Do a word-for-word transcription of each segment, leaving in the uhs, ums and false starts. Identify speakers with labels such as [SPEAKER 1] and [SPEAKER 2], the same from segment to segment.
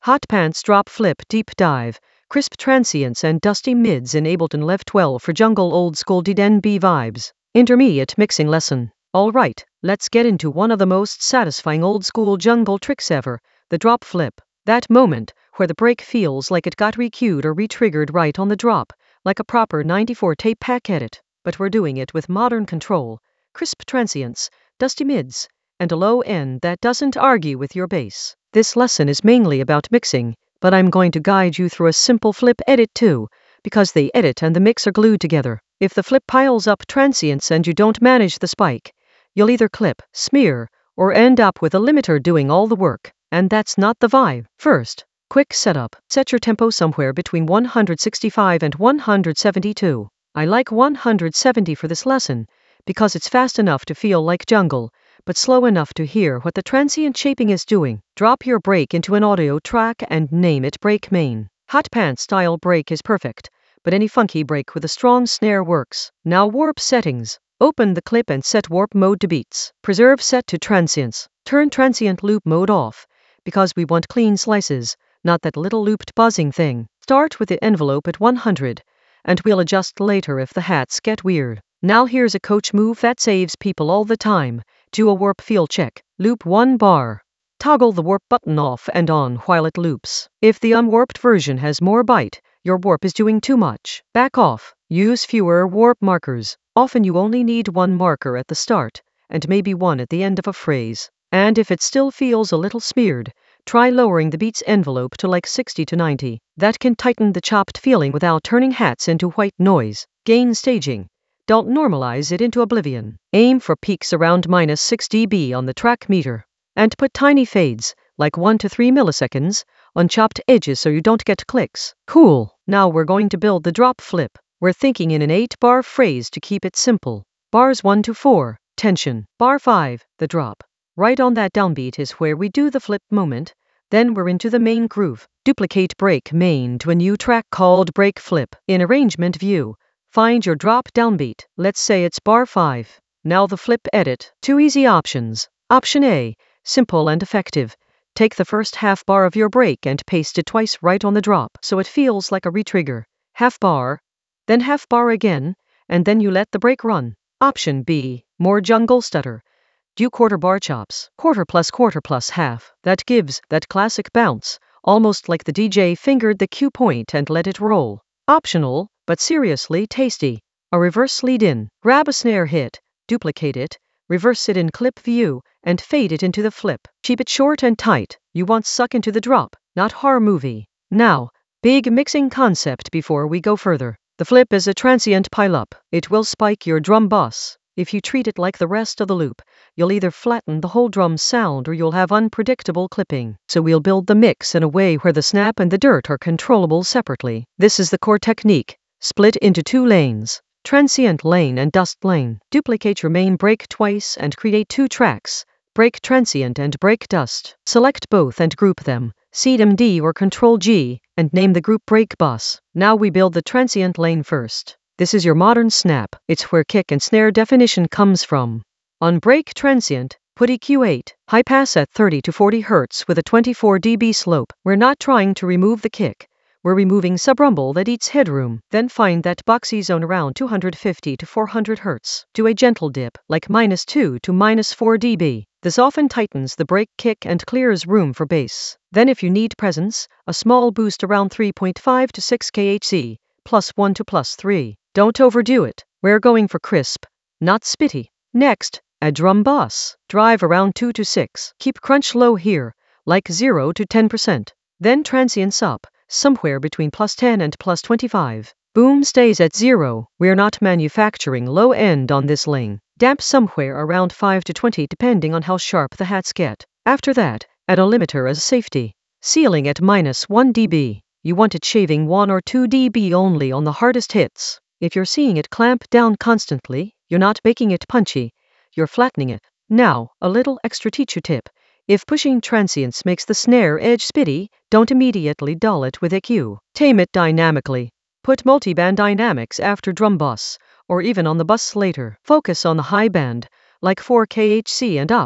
[SPEAKER 1] Hot Pants Drop Flip Deep Dive. Crisp transients and dusty mids in Ableton Lev twelve for jungle old school D N B vibes. Intermediate mixing lesson. Alright, let's get into one of the most satisfying old school jungle tricks ever, the drop flip. That moment where the break feels like it got re-cued or re-triggered right on the drop, like a proper ninety-four tape pack edit. But we're doing it with modern control, crisp transients, dusty mids, and a low end that doesn't argue with your bass. This lesson is mainly about mixing, but I'm going to guide you through a simple flip edit too, because the edit and the mix are glued together. If the flip piles up transients and you don't manage the spike, you'll either clip, smear, or end up with a limiter doing all the work, and that's not the vibe. First, quick setup. Set your tempo somewhere between one hundred sixty-five and one hundred seventy-two. I like one hundred seventy for this lesson, because it's fast enough to feel like jungle, but slow enough to hear what the transient shaping is doing. Drop your break into an audio track and name it break main. Hot Pants style break is perfect, but any funky break with a strong snare works. Now warp settings. Open the clip and set warp mode to beats. Preserve set to transients. Turn transient loop mode off, because we want clean slices, not that little looped buzzing thing. Start with the envelope at one hundred, and we'll adjust later if the hats get weird. Now here's a coach move that saves people all the time. Do a warp feel check. Loop one bar. Toggle the warp button off and on while it loops. If the unwarped version has more bite, your warp is doing too much. Back off. Use fewer warp markers. Often you only need one marker at the start, and maybe one at the end of a phrase. And if it still feels a little smeared, try lowering the beats envelope to like sixty to ninety. That can tighten the chopped feeling without turning hats into white noise. Gain staging. Don't normalize it into oblivion. Aim for peaks around minus six decibels on the track meter. And put tiny fades, like one to three milliseconds, on chopped edges so you don't get clicks. Cool. Now we're going to build the drop flip. We're thinking in an eight bar phrase to keep it simple. Bars one to four, tension. Bar five, the drop. Right on that downbeat is where we do the flip moment. Then we're into the main groove. Duplicate break main to a new track called break flip. In arrangement view, find your drop downbeat. Let's say it's bar five. Now the flip edit. Two easy options. Option A, simple and effective. Take the first half bar of your break and paste it twice right on the drop so it feels like a retrigger. Half bar, then half bar again, and then you let the break run. Option B, more jungle stutter. Do quarter bar chops. Quarter plus quarter plus half. That gives that classic bounce, almost like the D J fingered the cue point and let it roll. Optional, but seriously tasty. A reverse lead in. Grab a snare hit, duplicate it, reverse it in clip view, and fade it into the flip. Keep it short and tight. You want suck into the drop, not horror movie. Now, big mixing concept before we go further. The flip is a transient pileup. It will spike your drum bus. If you treat it like the rest of the loop, you'll either flatten the whole drum sound or you'll have unpredictable clipping. So we'll build the mix in a way where the snap and the dirt are controllable separately. This is the core technique. Split into two lanes. Transient lane and dust lane. Duplicate your main break twice and create two tracks. Break transient and break dust. Select both and group them. C M D or Control G, and name the group break bus. Now we build the transient lane first. This is your modern snap. It's where kick and snare definition comes from. On break transient, put E Q eight, high pass at thirty to forty hertz with a twenty-four decibel slope. We're not trying to remove the kick. We're removing subrumble that eats headroom. Then find that boxy zone around two hundred fifty to four hundred hertz. Do a gentle dip, like minus two to minus four decibels. This often tightens the break kick and clears room for bass. Then if you need presence, a small boost around three point five to six kilohertz, plus one to plus three. Don't overdo it. We're going for crisp, not spitty. Next, a drum bus. Drive around two to six. Keep crunch low here, like zero to ten percent. Then transients up, somewhere between plus ten and plus twenty-five. Boom stays at zero. We're not manufacturing low end on this lane. Damp somewhere around five to twenty depending on how sharp the hats get. After that, add a limiter as safety. Ceiling at minus one decibel. You want it shaving one or two decibels only on the hardest hits. If you're seeing it clamp down constantly, you're not making it punchy, you're flattening it. Now, a little extra teacher tip. If pushing transients makes the snare edge spitty, don't immediately dull it with E Q. Tame it dynamically. Put multiband dynamics after drum bus, or even on the bus later. Focus on the high band, like four kilohertz and up,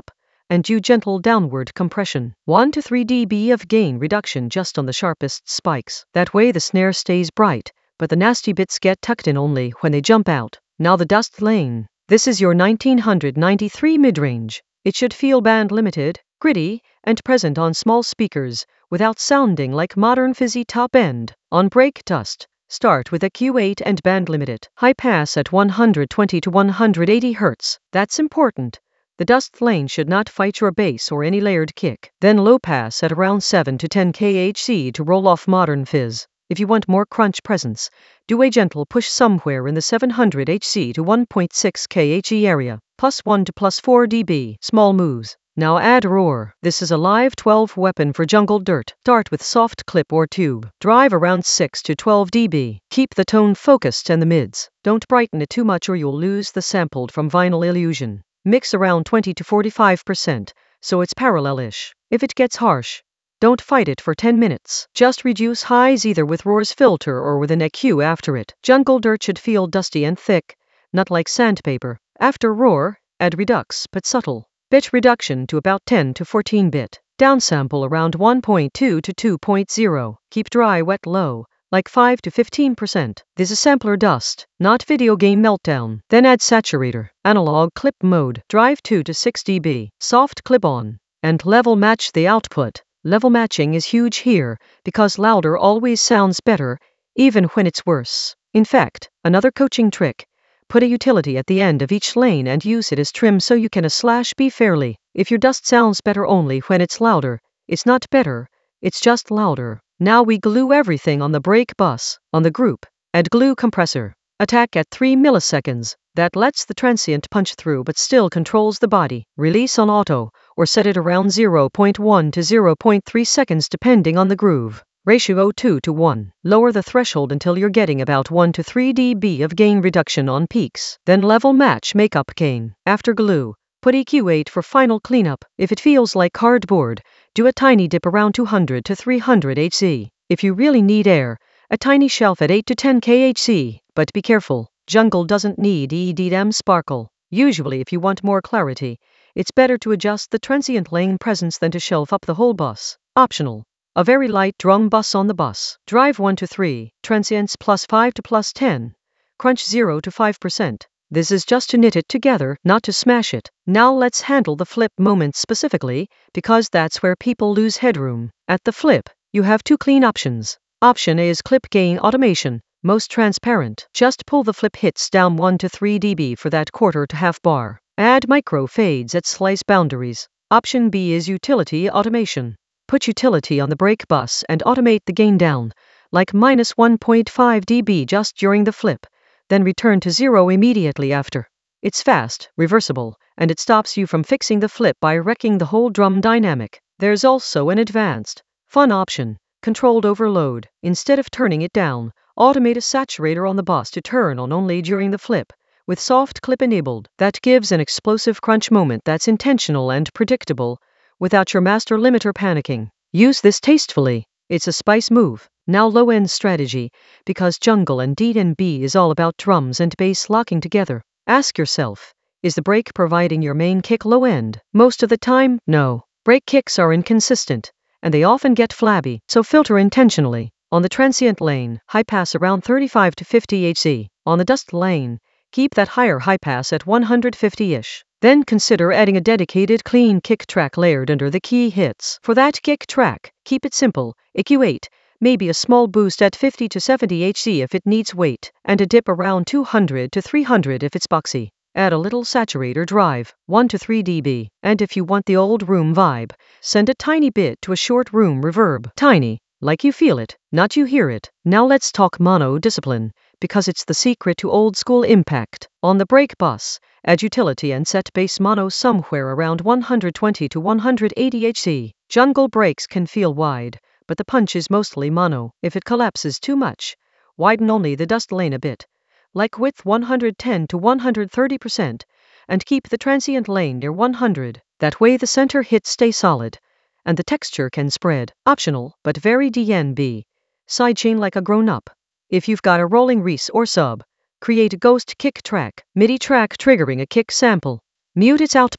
[SPEAKER 1] and do gentle downward compression. one to three decibels of gain reduction just on the sharpest spikes. That way the snare stays bright, but the nasty bits get tucked in only when they jump out. Now the dust lane. This is your nineteen ninety-three mid-range. It should feel band limited, gritty, and present on small speakers, without sounding like modern fizzy top end. On break dust, start with a Q eight and band limit it. High pass at one hundred twenty to one hundred eighty hertz. That's important. The dust lane should not fight your bass or any layered kick. Then low pass at around seven to ten kilohertz to roll off modern fizz. If you want more crunch presence, do a gentle push somewhere in the seven hundred hertz to one point six kilohertz area, plus one to plus four decibels, small moves. Now add roar. This is a live twelve weapon for jungle dirt. Start with soft clip or tube. Drive around six to twelve decibels. Keep the tone focused and the mids. Don't brighten it too much or you'll lose the sampled from vinyl illusion. Mix around twenty to forty-five percent, so it's parallel-ish. If it gets harsh, don't fight it for ten minutes. Just reduce highs either with roar's filter or with an E Q after it. Jungle dirt should feel dusty and thick, not like sandpaper. After roar, add redux, but subtle. Bit reduction to about ten to fourteen bit. Downsample around one point two to two point zero. Keep dry wet low, like five to fifteen percent. This is sampler dust, not video game meltdown. Then add saturator. Analog clip mode. Drive two to six decibels. Soft clip on. And level match the output. Level matching is huge here, because louder always sounds better, even when it's worse. In fact, another coaching trick. Put a utility at the end of each lane and use it as trim so you can a slash B fairly. If your dust sounds better only when it's louder, it's not better, it's just louder. Now we glue everything on the brake bus. On the group, add glue compressor. Attack at three milliseconds. That lets the transient punch through but still controls the body. Release on auto, or set it around zero point one to zero point three seconds depending on the groove. Ratio two to one. Lower the threshold until you're getting about one to three decibels of gain reduction on peaks. Then level match makeup gain. After glue, put E Q eight for final cleanup. If it feels like cardboard, do a tiny dip around two hundred to three hundred hertz. If you really need air, a tiny shelf at eight to ten kilohertz. But be careful, jungle doesn't need E D M sparkle. Usually if you want more clarity, it's better to adjust the transient lane presence than to shelf up the whole bus. Optional. A very light drum bus on the bus. Drive one to three, transients plus five to plus ten. Crunch zero to five percent. This is just to knit it together, not to smash it. Now let's handle the flip moment specifically, because that's where people lose headroom. At the flip, you have two clean options. Option A is clip gain automation, most transparent. Just pull the flip hits down one to three decibels for that quarter to half bar. Add micro fades at slice boundaries. Option B is utility automation. Put utility on the brake bus and automate the gain down, like minus one point five decibels just during the flip, then return to zero immediately after. It's fast, reversible, and it stops you from fixing the flip by wrecking the whole drum dynamic. There's also an advanced, fun option, controlled overload. Instead of turning it down, automate a saturator on the bus to turn on only during the flip, with soft clip enabled. That gives an explosive crunch moment that's intentional and predictable, without your master limiter panicking. Use this tastefully. It's a spice move. Now low-end strategy, because jungle and D and B is all about drums and bass locking together. Ask yourself, is the break providing your main kick low-end? Most of the time, no. Break kicks are inconsistent, and they often get flabby, so filter intentionally. On the transient lane, high pass around thirty-five to fifty hertz. On the dust lane, keep that higher high pass at one hundred fifty-ish. Then consider adding a dedicated clean kick track layered under the key hits. For that kick track, keep it simple, E Q eight, maybe a small boost at fifty to seventy hertz if it needs weight, and a dip around two hundred to three hundred if it's boxy. Add a little saturator drive, one to three decibels, and if you want the old room vibe, send a tiny bit to a short room reverb. Tiny, like you feel it, not you hear it. Now let's talk mono discipline, because it's the secret to old school impact. On the brake bus, add utility and set bass mono somewhere around one hundred twenty to one hundred eighty hertz. Jungle breaks can feel wide, but the punch is mostly mono. If it collapses too much, widen only the dust lane a bit, like width one hundred ten to one hundred thirty percent, and keep the transient lane near one hundred. That way the center hits stay solid, and the texture can spread. Optional, but very D N B. Sidechain like a grown-up. If you've got a rolling Reese or sub, create a ghost kick track, MIDI track triggering a kick sample. Mute its output,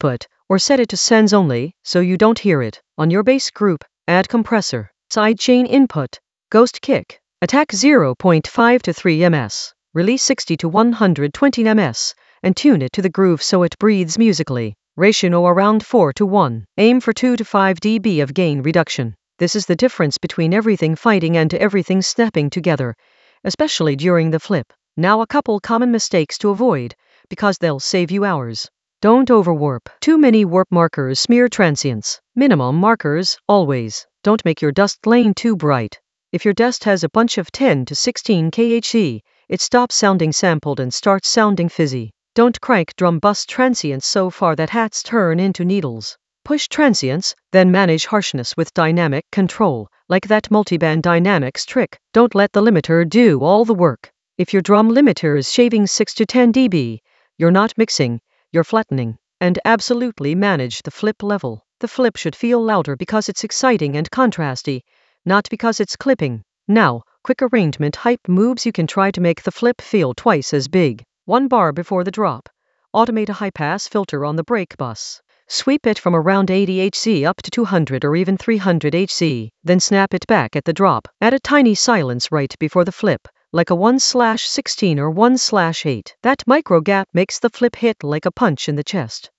[SPEAKER 1] or set it to sends only so you don't hear it. On your bass group, add compressor, sidechain input, ghost kick, attack zero point five to three meters, release sixty to one hundred twenty meters, and tune it to the groove so it breathes musically. Ratio around four to one. Aim for two to five decibels of gain reduction. This is the difference between everything fighting and everything snapping together, especially during the flip. Now a couple common mistakes to avoid, because they'll save you hours. Don't overwarp. Too many warp markers smear transients. Minimum markers, always. Don't make your dust lane too bright. If your dust has a bunch of ten to sixteen kilohertz, it stops sounding sampled and starts sounding fizzy. Don't crank drum bus transients so far that hats turn into needles. Push transients, then manage harshness with dynamic control, like that multiband dynamics trick. Don't let the limiter do all the work. If your drum limiter is shaving six to ten decibels, you're not mixing, you're flattening. And absolutely manage the flip level. The flip should feel louder because it's exciting and contrasty, not because it's clipping. Now, quick arrangement hype moves. You can try to make the flip feel twice as big. One bar before the drop. Automate a high-pass filter on the brake bus. Sweep it from around eighty hertz up to two hundred or even three hundred hertz, then snap it back at the drop. Add a tiny silence right before the flip, like a one slash sixteen or one slash eight. That micro gap makes the flip hit like a punch in the chest.